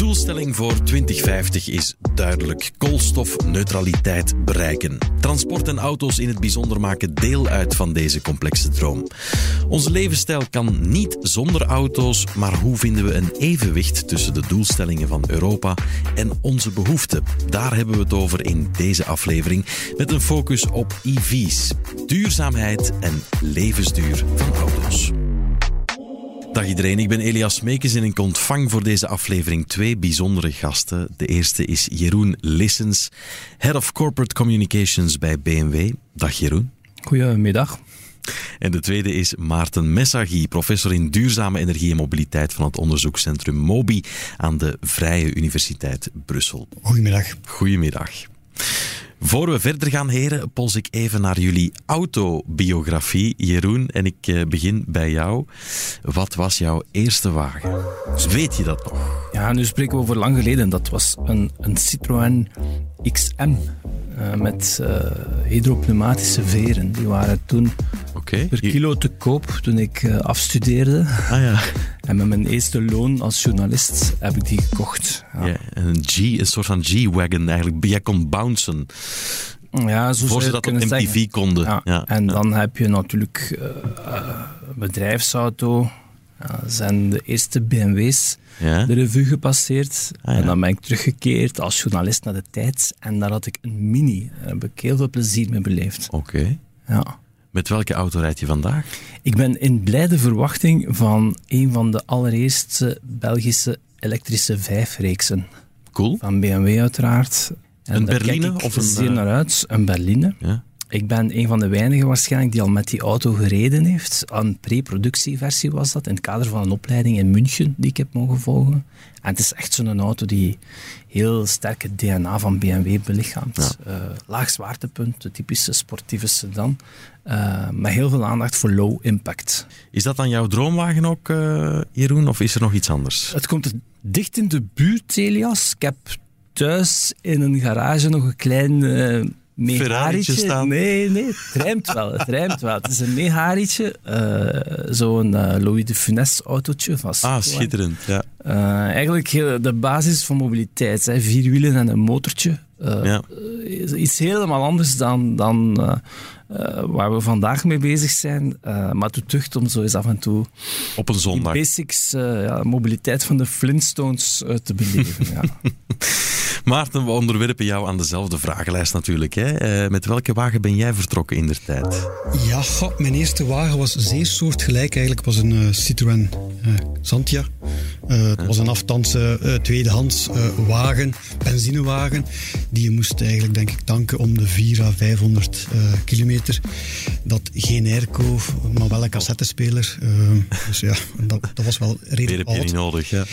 doelstelling voor 2050 is duidelijk: koolstofneutraliteit bereiken. Transport en auto's in het bijzonder maken deel uit van deze complexe droom. Onze levensstijl kan niet zonder auto's, maar hoe vinden we een evenwicht tussen de doelstellingen van Europa en onze behoeften? Daar hebben we het over in deze aflevering, met een focus op EV's, duurzaamheid en levensduur van auto's. Dag iedereen, ik ben Elias Meekes en ik ontvang voor deze aflevering twee bijzondere gasten. De eerste is Jeroen Lissens, Head of Corporate Communications bij BMW. Dag Jeroen. Goedemiddag. En de tweede is Maarten Messaghi, professor in duurzame energie en mobiliteit van het onderzoekscentrum MOBI aan de Vrije Universiteit Brussel. Goedemiddag. Goedemiddag. Voor we verder gaan, heren, pols ik even naar jullie autobiografie. Jeroen, en ik begin bij jou. Wat was jouw eerste wagen? Weet je dat nog? Ja, nu spreken we over lang geleden. Dat was een Citroën XM met hydropneumatische veren. Die waren toen per kilo te koop toen ik afstudeerde. Ah ja. En met mijn eerste loon als journalist heb ik die gekocht. Ja. Ja, een soort van G-wagon eigenlijk. Jij kon bouncen. Ja, zo voor ze dat op MTV konden. Ja. Ja. En dan heb je natuurlijk een bedrijfsauto. Ja, zijn de eerste BMW's de revue gepasseerd. Ah, ja. En dan ben ik teruggekeerd als journalist naar de tijd. En daar had ik een Mini. Daar heb ik heel veel plezier mee beleefd. Oké. Ja. Met welke auto rijd je vandaag? Ik ben in blijde verwachting van een van de allereerste Belgische elektrische 5-reeksen. Cool. Van BMW uiteraard. En een daar berline? Kijk ik of een zeer naar uit. Een berline. Ja. Ik ben een van de weinigen waarschijnlijk die al met die auto gereden heeft. Een pre-productieversie was dat, in het kader van een opleiding in München die ik heb mogen volgen. En het is echt zo'n auto die heel sterk het DNA van BMW belichaamt. Ja. Laag zwaartepunt, de typische sportieve sedan. Met heel veel aandacht voor low impact. Is dat dan jouw droomwagen ook, Jeroen, of is er nog iets anders? Het komt dicht in de buurt, Elias. Ik heb thuis in een garage nog een klein... Ferrari'tje staan? Nee, het rijmt wel. Het is een Mehari'tje, zo'n Louis de Funès autootje van Citroën. Schitterend, ja. Eigenlijk de basis van mobiliteit, 4 wielen en een motortje. Iets helemaal anders dan waar we vandaag mee bezig zijn. Maar het doet deugd om zo eens af en toe op een zondag die basics, mobiliteit van de Flintstones te beleven. Ja. Maarten, we onderwerpen jou aan dezelfde vragenlijst natuurlijk. Hè? Met welke wagen ben jij vertrokken indertijd? Ja, mijn eerste wagen was zeer soortgelijk. Eigenlijk was een Citroën Xantia. Het was een afstandse tweedehands wagen, benzinewagen. Die je moest eigenlijk, denk ik, tanken om de 400 à 500 kilometer. Dat geen airco, maar wel een cassettespeler. Dus ja, dat was wel redelijk oud. Meer heb je niet nodig, ja.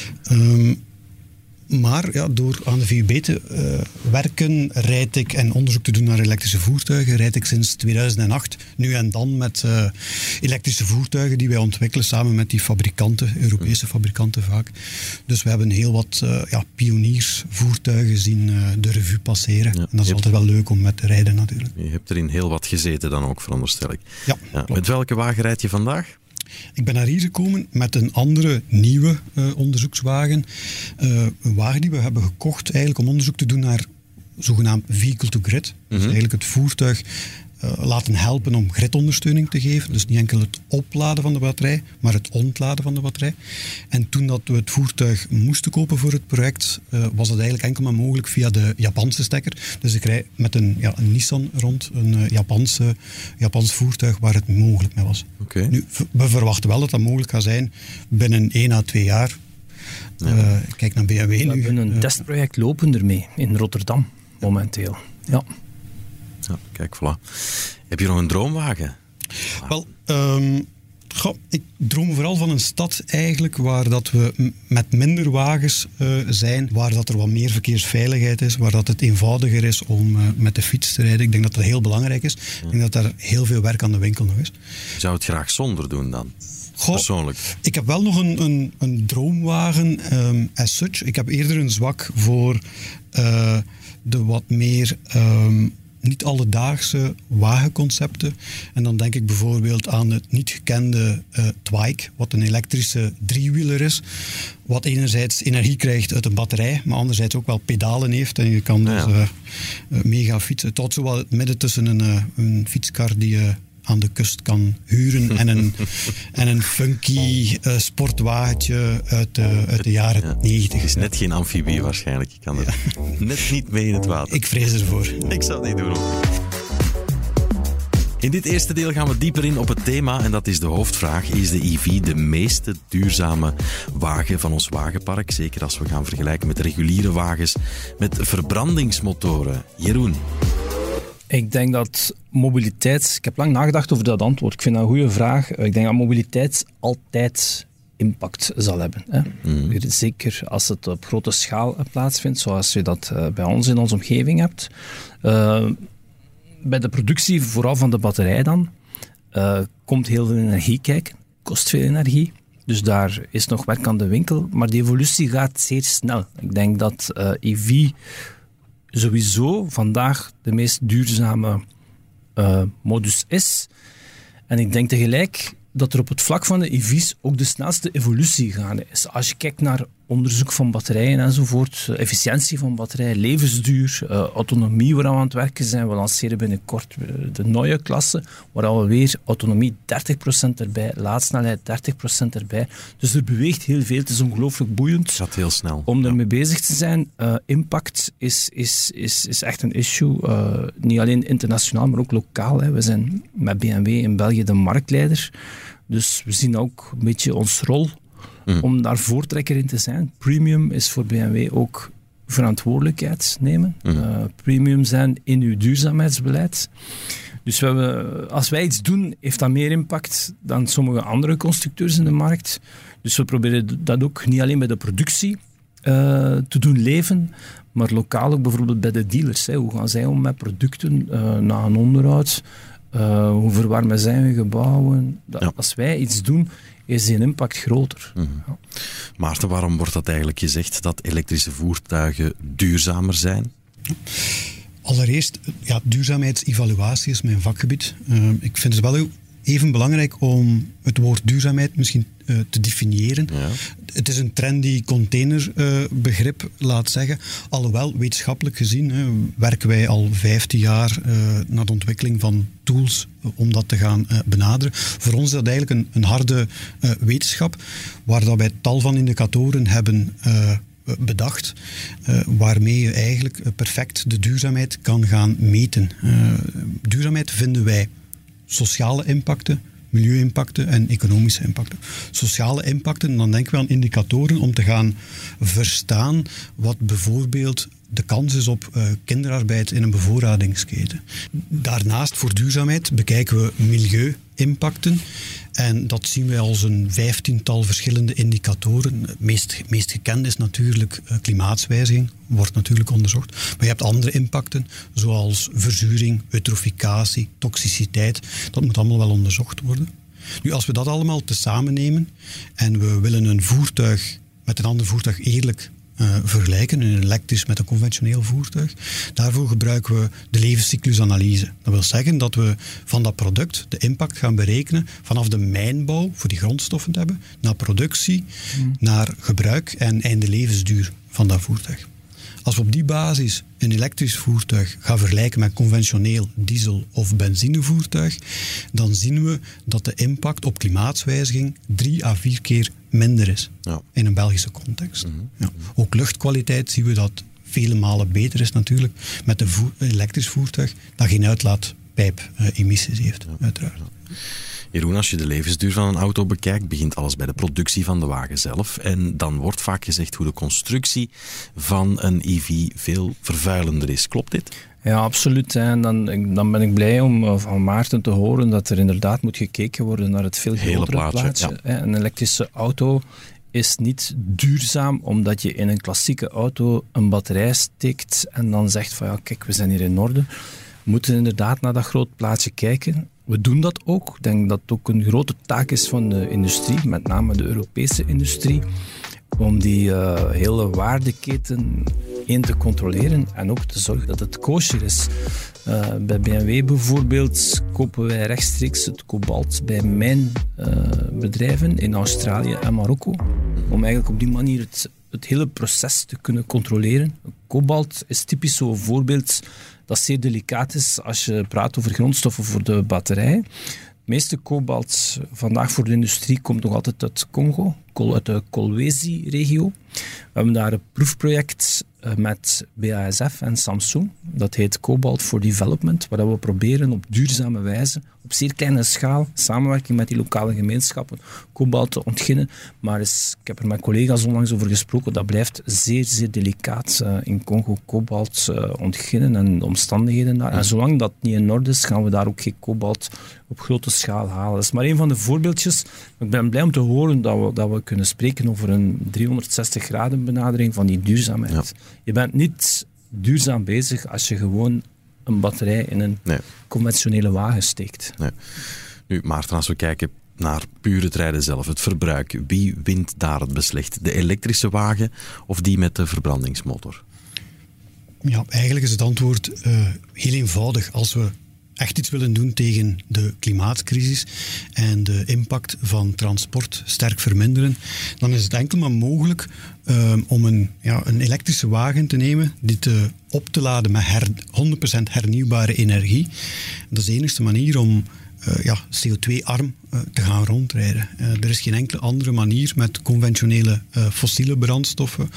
Maar ja, door aan de VUB te werken, rijd ik en onderzoek te doen naar elektrische voertuigen, rijd ik sinds 2008 nu en dan met elektrische voertuigen die wij ontwikkelen samen met die fabrikanten, Europese fabrikanten vaak. Dus we hebben heel wat pioniersvoertuigen zien de revue passeren. Ja, en dat is altijd wel leuk om met te rijden natuurlijk. Je hebt er in heel wat gezeten dan ook, veronderstel ik. Ja. Met welke wagen rijd je vandaag? Ik ben naar hier gekomen met een andere, nieuwe onderzoekswagen. Een wagen die we hebben gekocht eigenlijk om onderzoek te doen naar zogenaamd vehicle-to-grid. Dus eigenlijk het voertuig laten helpen om gridondersteuning te geven. Dus niet enkel het opladen van de batterij, maar het ontladen van de batterij. En toen dat we het voertuig moesten kopen voor het project, was dat eigenlijk enkel maar mogelijk via de Japanse stekker. Dus ik rijd met een Nissan rond, een Japans voertuig waar het mogelijk mee was. Okay. Nu, we verwachten wel dat dat mogelijk gaat zijn binnen 1 à 2 jaar. Kijk naar BMW nu. We hebben een testproject lopen ermee in Rotterdam, momenteel. Ja. Ja, kijk, voilà. Heb je nog een droomwagen? Wel, ik droom vooral van een stad eigenlijk waar dat we met minder wagens zijn, waar dat er wat meer verkeersveiligheid is, waar dat het eenvoudiger is om met de fiets te rijden. Ik denk dat dat heel belangrijk is. Ik denk dat daar heel veel werk aan de winkel nog is. Je zou het graag zonder doen dan? Persoonlijk. Ik heb wel nog een droomwagen as such. Ik heb eerder een zwak voor de wat meer niet alledaagse wagenconcepten. En dan denk ik bijvoorbeeld aan het niet gekende Twike, wat een elektrische driewieler is, wat enerzijds energie krijgt uit een batterij, maar anderzijds ook wel pedalen heeft. En je kan dus mega fietsen. Tot zo wel het midden tussen een fietskar die je aan de kust kan huren en een funky sportwagentje uit de jaren 90. Het is net geen amfibie waarschijnlijk. Je kan er net niet mee in het water. Ik vrees ervoor. Ik zou het niet doen. In dit eerste deel gaan we dieper in op het thema en dat is de hoofdvraag. Is de EV de meest duurzame wagen van ons wagenpark? Zeker als we gaan vergelijken met reguliere wagens met verbrandingsmotoren. Jeroen? Ik denk dat mobiliteit... Ik heb lang nagedacht over dat antwoord. Ik vind dat een goede vraag. Ik denk dat mobiliteit altijd impact zal hebben. Hè? Zeker als het op grote schaal plaatsvindt, zoals je dat bij ons in onze omgeving hebt. Bij de productie, vooral van de batterij dan, komt heel veel energie kijken. Kost veel energie. Dus daar is nog werk aan de winkel. Maar die evolutie gaat zeer snel. Ik denk dat EV... sowieso vandaag de meest duurzame modus is. En ik denk tegelijk dat er op het vlak van de EV's ook de snelste evolutie gaande is. Als je kijkt naar onderzoek van batterijen enzovoort, efficiëntie van batterijen, levensduur, autonomie waar we aan het werken zijn. We lanceren binnenkort de nieuwe klasse, waar we weer autonomie 30% erbij, laadsnelheid 30% erbij. Dus er beweegt heel veel. Het is ongelooflijk boeiend. Het gaat heel snel. Om ermee bezig te zijn. Impact is echt een issue. Niet alleen internationaal, maar ook lokaal. Hè. We zijn met BMW in België de marktleider. Dus we zien ook een beetje ons rol om daar voortrekker in te zijn. Premium is voor BMW ook verantwoordelijkheid nemen. Premium zijn in uw duurzaamheidsbeleid. Dus als wij iets doen, heeft dat meer impact dan sommige andere constructeurs in de markt. Dus we proberen dat ook niet alleen bij de productie te doen leven, maar lokaal ook bijvoorbeeld bij de dealers. Hè. Hoe gaan zij om met producten na een onderhoud? Hoe verwarmen zij hun gebouwen? Als wij iets doen, is die impact groter. Ja. Maarten, waarom wordt dat eigenlijk gezegd dat elektrische voertuigen duurzamer zijn? Allereerst, duurzaamheidsevaluatie is mijn vakgebied. Ik vind het wel even belangrijk om het woord duurzaamheid misschien te definiëren. Ja. Het is een trendy containerbegrip, laat zeggen. Alhoewel, wetenschappelijk gezien, werken wij al 15 jaar naar de ontwikkeling van tools om dat te gaan benaderen. Voor ons is dat eigenlijk een harde wetenschap, waar dat wij tal van indicatoren hebben bedacht, waarmee je eigenlijk perfect de duurzaamheid kan gaan meten. Duurzaamheid vinden wij sociale impacten, milieu-impacten en economische impacten. Sociale impacten, dan denken we aan indicatoren om te gaan verstaan wat bijvoorbeeld de kans is op kinderarbeid in een bevoorradingsketen. Daarnaast voor duurzaamheid bekijken we milieu-impacten. En dat zien wij als een 15-tal verschillende indicatoren. Het meest gekend is natuurlijk klimaatswijziging, wordt natuurlijk onderzocht. Maar je hebt andere impacten, zoals verzuring, eutroficatie, toxiciteit. Dat moet allemaal wel onderzocht worden. Nu, als we dat allemaal tezamen nemen en we willen een voertuig met een ander voertuig eerlijk vergelijken, een elektrisch met een conventioneel voertuig. Daarvoor gebruiken we de levenscyclusanalyse. Dat wil zeggen dat we van dat product de impact gaan berekenen vanaf de mijnbouw, voor die grondstoffen te hebben, naar productie, naar gebruik en einde levensduur van dat voertuig. Als we op die basis een elektrisch voertuig gaan vergelijken met een conventioneel diesel- of benzinevoertuig, dan zien we dat de impact op klimaatswijziging 3 à 4 keer minder is in een Belgische context. Ja. Ook luchtkwaliteit zien we dat vele malen beter is natuurlijk met een elektrisch voertuig dat geen uitlaatpijp-emissies heeft, uiteraard. Jeroen, als je de levensduur van een auto bekijkt, begint alles bij de productie van de wagen zelf. En dan wordt vaak gezegd hoe de constructie van een EV veel vervuilender is. Klopt dit? Ja, absoluut. En dan ben ik blij om van Maarten te horen dat er inderdaad moet gekeken worden naar het veel grotere plaatje. Ja. Een elektrische auto is niet duurzaam omdat je in een klassieke auto een batterij steekt en dan zegt van ja, kijk, we zijn hier in orde. We moeten inderdaad naar dat groot plaatje kijken. We doen dat ook. Ik denk dat het ook een grote taak is van de industrie, met name de Europese industrie, om die hele waardeketen één te controleren en ook te zorgen dat het kosher is. Bij BMW bijvoorbeeld kopen wij rechtstreeks het kobalt bij mijn bedrijven in Australië en Marokko. Om eigenlijk op die manier het hele proces te kunnen controleren. Kobalt is typisch zo'n voorbeeld dat zeer delicaat is als je praat over grondstoffen voor de batterij. Het meeste kobalt vandaag voor de industrie komt nog altijd uit Congo, uit de Kolwezi-regio. We hebben daar een proefproject met BASF en Samsung. Dat heet Cobalt for Development, waar we proberen op duurzame wijze, op zeer kleine schaal, samenwerking met die lokale gemeenschappen, kobalt te ontginnen. Maar ik heb er met collega's onlangs over gesproken, dat blijft zeer, zeer delicaat in Congo kobalt ontginnen en de omstandigheden daar. En zolang dat niet in orde is, gaan we daar ook geen kobalt op grote schaal halen. Dat is maar een van de voorbeeldjes. Ik ben blij om te horen dat we kunnen spreken over een 360 graden benadering van die duurzaamheid. Ja. Je bent niet duurzaam bezig als je gewoon een batterij in een conventionele wagen steekt. Nee. Nu, Maarten, als we kijken naar puur het rijden zelf, het verbruik, wie wint daar het beslecht? De elektrische wagen of die met de verbrandingsmotor? Ja, eigenlijk is het antwoord heel eenvoudig. Als we echt iets willen doen tegen de klimaatcrisis en de impact van transport sterk verminderen, dan is het enkel maar mogelijk om een elektrische wagen te nemen, die op te laden met 100% hernieuwbare energie. Dat is de enige manier om CO2-arm te gaan rondrijden. Er is geen enkele andere manier met conventionele fossiele brandstoffen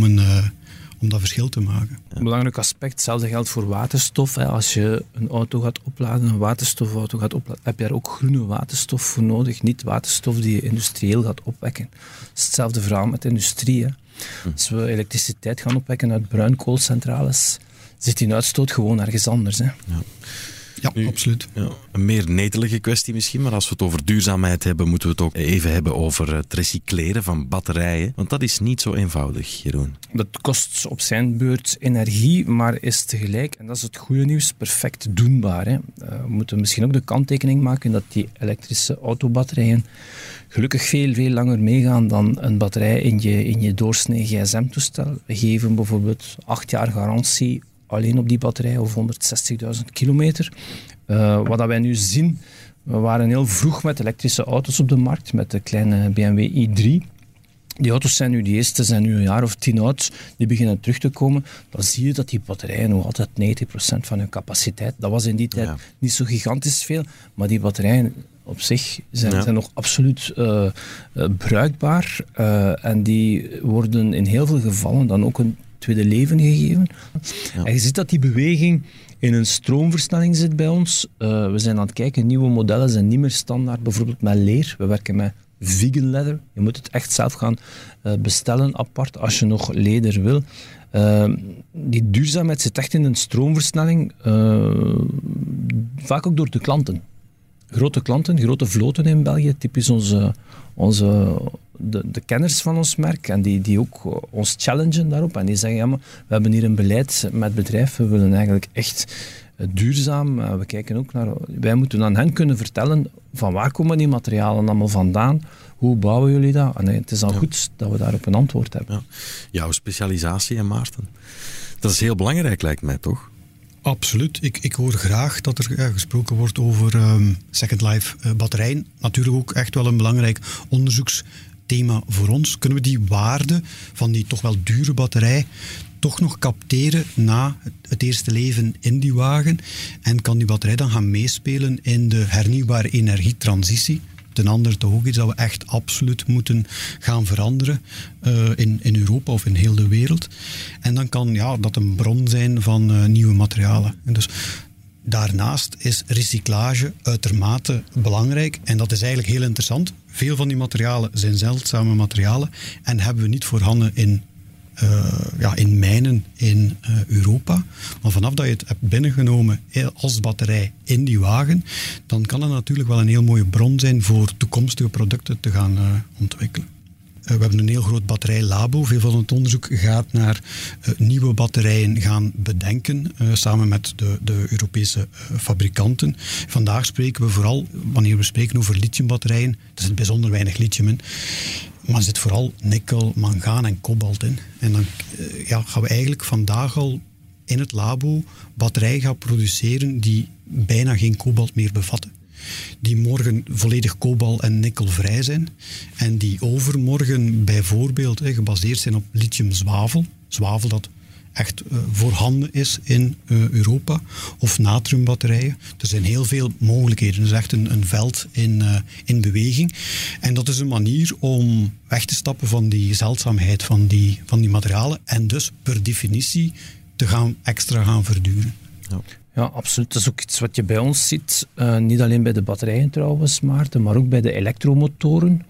om dat verschil te maken. Een belangrijk aspect, hetzelfde geldt voor waterstof. Als je een auto gaat opladen, een waterstofauto gaat opladen, heb je daar ook groene waterstof voor nodig. Niet waterstof die je industrieel gaat opwekken. Het is hetzelfde verhaal met de industrie. Als we elektriciteit gaan opwekken uit bruinkoolcentrales, zit die uitstoot gewoon ergens anders. Hè. Ja, absoluut. Ja, een meer netelige kwestie misschien, maar als we het over duurzaamheid hebben, moeten we het ook even hebben over het recycleren van batterijen. Want dat is niet zo eenvoudig, Jeroen. Dat kost op zijn beurt energie, maar is tegelijk, en dat is het goede nieuws, perfect doenbaar. Hè. We moeten misschien ook de kanttekening maken dat die elektrische autobatterijen gelukkig veel, veel langer meegaan dan een batterij in je doorsnee gsm-toestel. We geven bijvoorbeeld 8 jaar garantie alleen op die batterij of 160.000 kilometer. Wat wij nu zien, we waren heel vroeg met elektrische auto's op de markt, met de kleine BMW i3. Die auto's zijn nu, die eerste zijn nu een jaar of 10 oud, die beginnen terug te komen. Dan zie je dat die batterijen nog altijd 90% van hun capaciteit, dat was in die tijd niet zo gigantisch veel, maar die batterijen op zich zijn nog absoluut bruikbaar. En die worden in heel veel gevallen dan ook een tweede leven gegeven. Ja. En je ziet dat die beweging in een stroomversnelling zit bij ons. We zijn aan het kijken, nieuwe modellen zijn niet meer standaard, bijvoorbeeld met leer. We werken met vegan leather. Je moet het echt zelf gaan bestellen apart als je nog leder wil. Die duurzaamheid zit echt in een stroomversnelling, vaak ook door de klanten. Grote klanten, grote vloten in België, typisch de kenners van ons merk en die ook ons challengen daarop en die zeggen, ja, maar we hebben hier een beleid met bedrijven, we willen eigenlijk echt duurzaam, we kijken ook naar, wij moeten aan hen kunnen vertellen van waar komen die materialen allemaal vandaan, hoe bouwen jullie dat? En het is al goed dat we daarop een antwoord hebben. Ja. Jouw specialisatie, hè, Maarten, dat is heel belangrijk, lijkt mij, toch? Absoluut. Ik hoor graag dat er gesproken wordt over Second Life batterijen. Natuurlijk ook echt wel een belangrijk onderzoeksthema voor ons. Kunnen we die waarde van die toch wel dure batterij toch nog capteren na het eerste leven in die wagen? En kan die batterij dan gaan meespelen in de hernieuwbare energietransitie? Ten andere toch ook iets dat we echt absoluut moeten gaan veranderen in Europa of in heel de wereld. En dan kan dat een bron zijn van nieuwe materialen. En dus daarnaast is recyclage uitermate belangrijk. En dat is eigenlijk heel interessant. Veel van die materialen zijn zeldzame materialen en hebben we niet voorhanden in mijnen in Europa. Maar vanaf dat je het hebt binnengenomen als batterij in die wagen, dan kan het natuurlijk wel een heel mooie bron zijn voor toekomstige producten te gaan ontwikkelen. We hebben een heel groot batterijlabo. Veel van het onderzoek gaat naar nieuwe batterijen gaan bedenken, samen met de Europese fabrikanten. Vandaag spreken we vooral, wanneer we spreken over lithiumbatterijen, er zit bijzonder weinig lithium in, Maar er zit vooral nikkel, mangaan en kobalt in. En dan gaan we eigenlijk vandaag al in het labo batterijen gaan produceren die bijna geen kobalt meer bevatten. Die morgen volledig kobalt en nikkelvrij zijn. En die overmorgen bijvoorbeeld gebaseerd zijn op lithium-zwavel. Zwavel dat echt voorhanden is in Europa. Of natriumbatterijen. Er zijn heel veel mogelijkheden. Het is echt een veld in beweging. En dat is een manier om weg te stappen van die zeldzaamheid van die materialen. En dus per definitie extra gaan verduren. Ja, absoluut. Dat is ook iets wat je bij ons ziet. Niet alleen bij de batterijen trouwens, Maarten, maar ook bij de elektromotoren.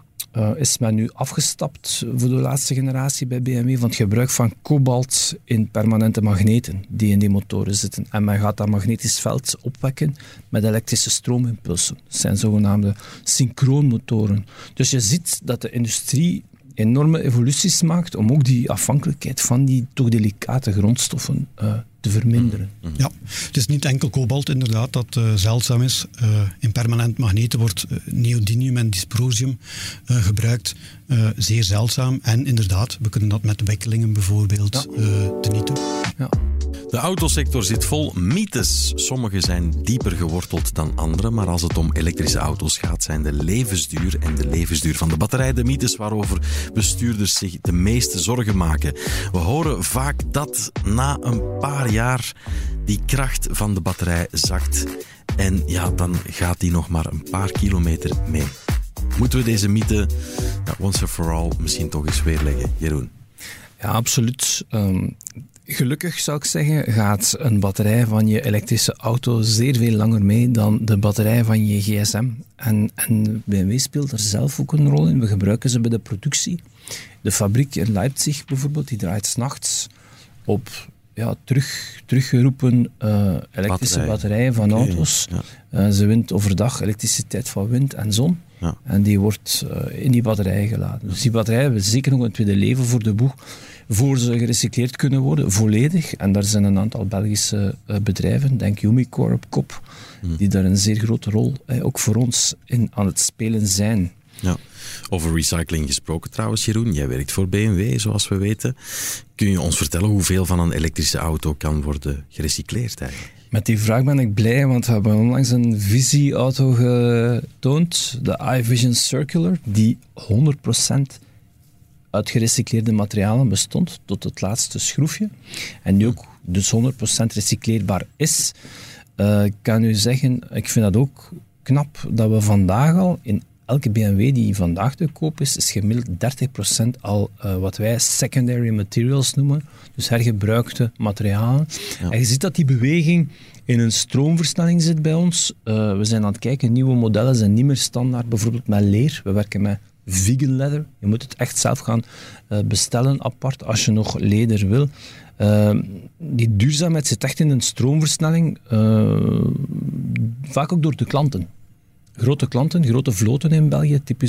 Is men nu afgestapt voor de laatste generatie bij BMW van het gebruik van kobalt in permanente magneten die in die motoren zitten. En men gaat dat magnetisch veld opwekken met elektrische stroomimpulsen. Dat zijn zogenaamde synchroonmotoren. Dus je ziet dat de industrie enorme evoluties maakt om ook die afhankelijkheid van die toch delicate grondstoffen te verminderen. Ja, het is niet enkel kobalt inderdaad dat zeldzaam is. In permanent magneten wordt neodymium en dysprosium gebruikt. Zeer zeldzaam. En inderdaad, we kunnen dat met wikkelingen bijvoorbeeld tenieten. Ja. De autosector zit vol mythes. Sommige zijn dieper geworteld dan andere, maar als het om elektrische auto's gaat, zijn de levensduur en de levensduur van de batterij de mythes waarover bestuurders zich de meeste zorgen maken. We horen vaak dat na een paar jaar die kracht van de batterij zakt en dan gaat die nog maar een paar kilometer mee. Moeten we deze mythe once and for all misschien toch eens weerleggen, Jeroen? Ja, absoluut. Gelukkig zou ik zeggen, gaat een batterij van je elektrische auto zeer veel langer mee dan de batterij van je gsm. En BMW speelt er zelf ook een rol in. We gebruiken ze bij de productie. De fabriek in Leipzig bijvoorbeeld, die draait 's nachts op teruggeroepen elektrische batterijen van auto's. Ja. Ze wint overdag elektriciteit van wind en zon. Ja. En die wordt in die batterijen geladen. Dus die batterijen hebben zeker nog een tweede leven voor de boeg, voor ze gerecycleerd kunnen worden, volledig. En daar zijn een aantal Belgische bedrijven, denk Umicore op kop, die daar een zeer grote rol, ook voor ons, aan het spelen zijn. Ja. Over recycling gesproken trouwens, Jeroen. Jij werkt voor BMW, zoals we weten. Kun je ons vertellen hoeveel van een elektrische auto kan worden gerecycleerd eigenlijk? Met die vraag ben ik blij, want we hebben onlangs een visieauto getoond, de iVision Circular, die 100% uit gerecycleerde materialen bestond, tot het laatste schroefje. En die ook dus 100% recycleerbaar is. Ik kan u zeggen, ik vind dat ook knap dat we vandaag al in elke BMW die vandaag te koop is gemiddeld 30% al wat wij secondary materials noemen, dus hergebruikte materialen. Ja. En je ziet dat die beweging in een stroomversnelling zit bij ons. We zijn aan het kijken, nieuwe modellen zijn niet meer standaard, bijvoorbeeld met leer. We werken met vegan leather. Je moet het echt zelf gaan bestellen apart als je nog leder wil. Die duurzaamheid zit echt in een stroomversnelling, vaak ook door de klanten. Grote klanten, grote vloten in België, typisch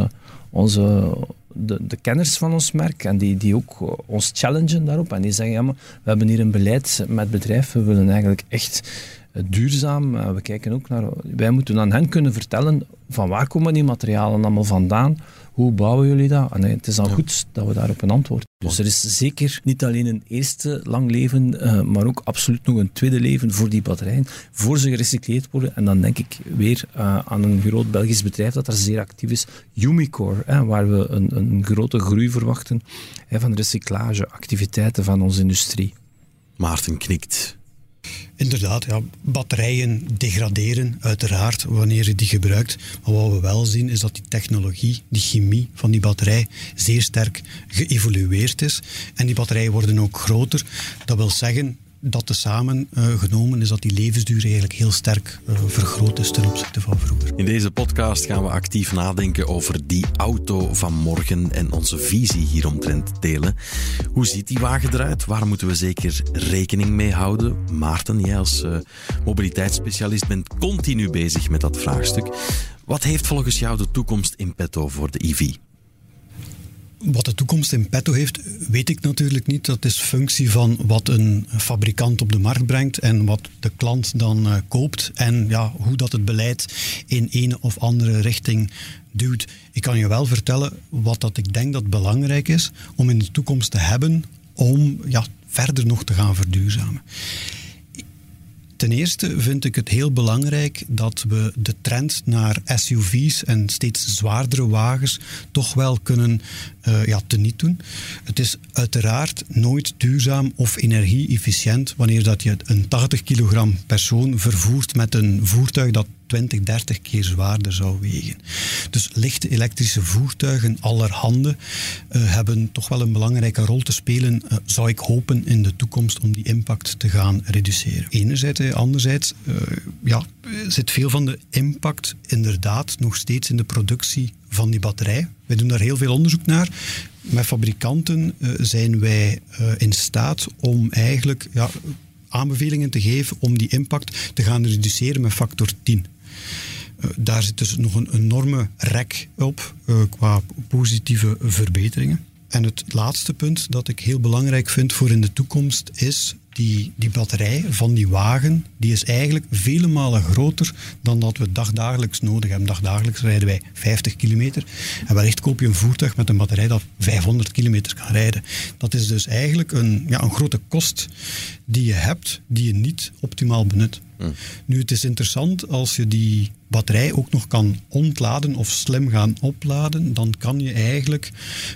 de kenners van ons merk en die ook ons challengen daarop en die zeggen, ja, maar we hebben hier een beleid met bedrijf, we willen eigenlijk echt duurzaam, we kijken ook naar, wij moeten aan hen kunnen vertellen van waar komen die materialen allemaal vandaan, hoe bouwen jullie dat? En het is al goed dat we daarop een antwoord. Dus er is zeker niet alleen een eerste lang leven, maar ook absoluut nog een tweede leven voor die batterijen, voor ze gerecycleerd worden. En dan denk ik weer aan een groot Belgisch bedrijf dat er zeer actief is, Umicore, waar we een grote groei verwachten van de recyclageactiviteiten van onze industrie. Maarten knikt. Inderdaad, ja, batterijen degraderen uiteraard wanneer je die gebruikt. Maar wat we wel zien is dat die technologie, die chemie van die batterij zeer sterk geëvolueerd is. En die batterijen worden ook groter. Dat wil zeggen dat tezamen genomen is dat die levensduur eigenlijk heel sterk vergroot is ten opzichte van vroeger. In deze podcast gaan we actief nadenken over die auto van morgen en onze visie hieromtrent delen. Hoe ziet die wagen eruit? Waar moeten we zeker rekening mee houden? Maarten, jij als mobiliteitsspecialist bent continu bezig met dat vraagstuk. Wat heeft volgens jou de toekomst in petto voor de EV? Wat de toekomst in petto heeft, weet ik natuurlijk niet. Dat is functie van wat een fabrikant op de markt brengt en wat de klant dan koopt. En ja, hoe dat het beleid in een of andere richting duwt. Ik kan je wel vertellen wat dat ik denk dat belangrijk is om in de toekomst te hebben om verder nog te gaan verduurzamen. Ten eerste vind ik het heel belangrijk dat we de trend naar SUV's en steeds zwaardere wagens toch wel kunnen teniet doen. Het is uiteraard nooit duurzaam of energie-efficiënt wanneer dat je een 80 kilogram persoon vervoert met een voertuig dat 20, 30 keer zwaarder zou wegen. Dus lichte elektrische voertuigen allerhande hebben toch wel een belangrijke rol te spelen, zou ik hopen in de toekomst, om die impact te gaan reduceren. Enerzijds, anderzijds zit veel van de impact inderdaad nog steeds in de productie van die batterij. Wij doen daar heel veel onderzoek naar. Met fabrikanten zijn wij in staat om eigenlijk aanbevelingen te geven om die impact te gaan reduceren met factor 10. Daar zit dus nog een enorme rek op qua positieve verbeteringen. En het laatste punt dat ik heel belangrijk vind voor in de toekomst is die batterij van die wagen, die is eigenlijk vele malen groter dan dat we dagdagelijks nodig hebben. Dagdagelijks rijden wij 50 kilometer en wellicht koop je een voertuig met een batterij dat 500 kilometer kan rijden. Dat is dus eigenlijk een grote kost die je hebt, die je niet optimaal benut. Nu, het is interessant als je die batterij ook nog kan ontladen of slim gaan opladen, dan kan je eigenlijk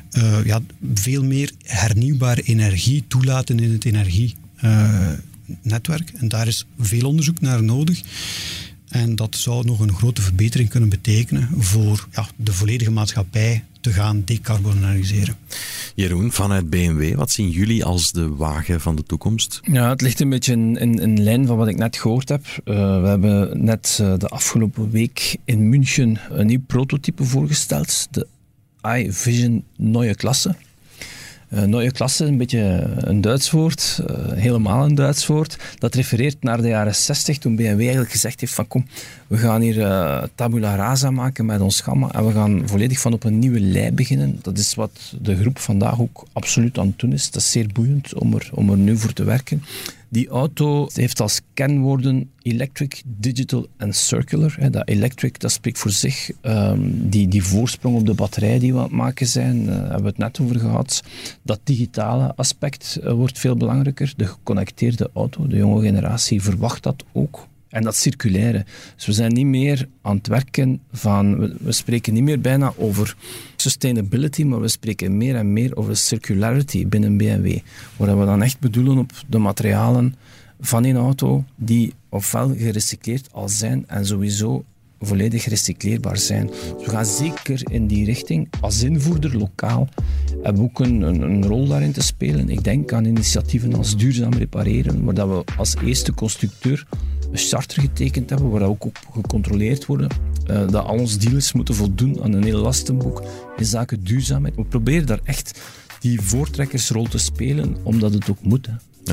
veel meer hernieuwbare energie toelaten in het energienetwerk. En daar is veel onderzoek naar nodig. En dat zou nog een grote verbetering kunnen betekenen voor de volledige maatschappij te gaan decarboniseren. Jeroen, vanuit BMW, wat zien jullie als de wagen van de toekomst? Ja, het ligt een beetje in lijn van wat ik net gehoord heb. We hebben net de afgelopen week in München een nieuw prototype voorgesteld. De iVision Neue Klasse. Neue Klasse, een beetje een Duits woord, helemaal een Duits woord. Dat refereert naar de jaren 60, toen BMW eigenlijk gezegd heeft van kom, we gaan hier tabula rasa maken met ons gamma en we gaan volledig van op een nieuwe lei beginnen. Dat is wat de groep vandaag ook absoluut aan het doen is. Dat is zeer boeiend om er nu voor te werken. Die auto heeft als kenwoorden electric, digital en circular. Dat electric, dat spreekt voor zich. Die voorsprong op de batterij die we aan het maken zijn, hebben we het net over gehad. Dat digitale aspect wordt veel belangrijker. De geconnecteerde auto, de jonge generatie verwacht dat ook. En dat circulaire. Dus we zijn niet meer aan het werken van... We spreken niet meer bijna over sustainability, maar we spreken meer en meer over circularity binnen BMW. Waar we dan echt bedoelen op de materialen van een auto die ofwel gerecycleerd al zijn en sowieso volledig recycleerbaar zijn. Dus we gaan zeker in die richting. Als invoerder lokaal hebben we ook een rol daarin te spelen. Ik denk aan initiatieven als Duurzaam Repareren, waar dat we als eerste constructeur een charter getekend hebben, waar ook op gecontroleerd worden dat al onze dealers moeten voldoen aan een heel lastenboek in zaken duurzaamheid. We proberen daar echt die voortrekkersrol te spelen, omdat het ook moet. Hè. Ja.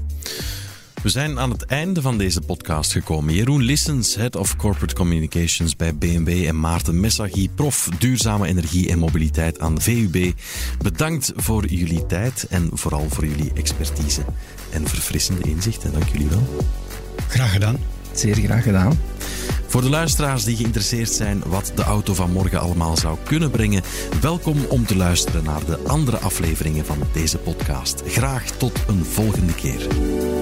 We zijn aan het einde van deze podcast gekomen. Jeroen Lissens, Head of Corporate Communications bij BMW en Maarten Messaghi, prof duurzame energie en mobiliteit aan VUB. Bedankt voor jullie tijd en vooral voor jullie expertise en verfrissende inzichten. Dank jullie wel. Graag gedaan. Zeer graag gedaan. Voor de luisteraars die geïnteresseerd zijn wat de auto van morgen allemaal zou kunnen brengen, welkom om te luisteren naar de andere afleveringen van deze podcast. Graag tot een volgende keer.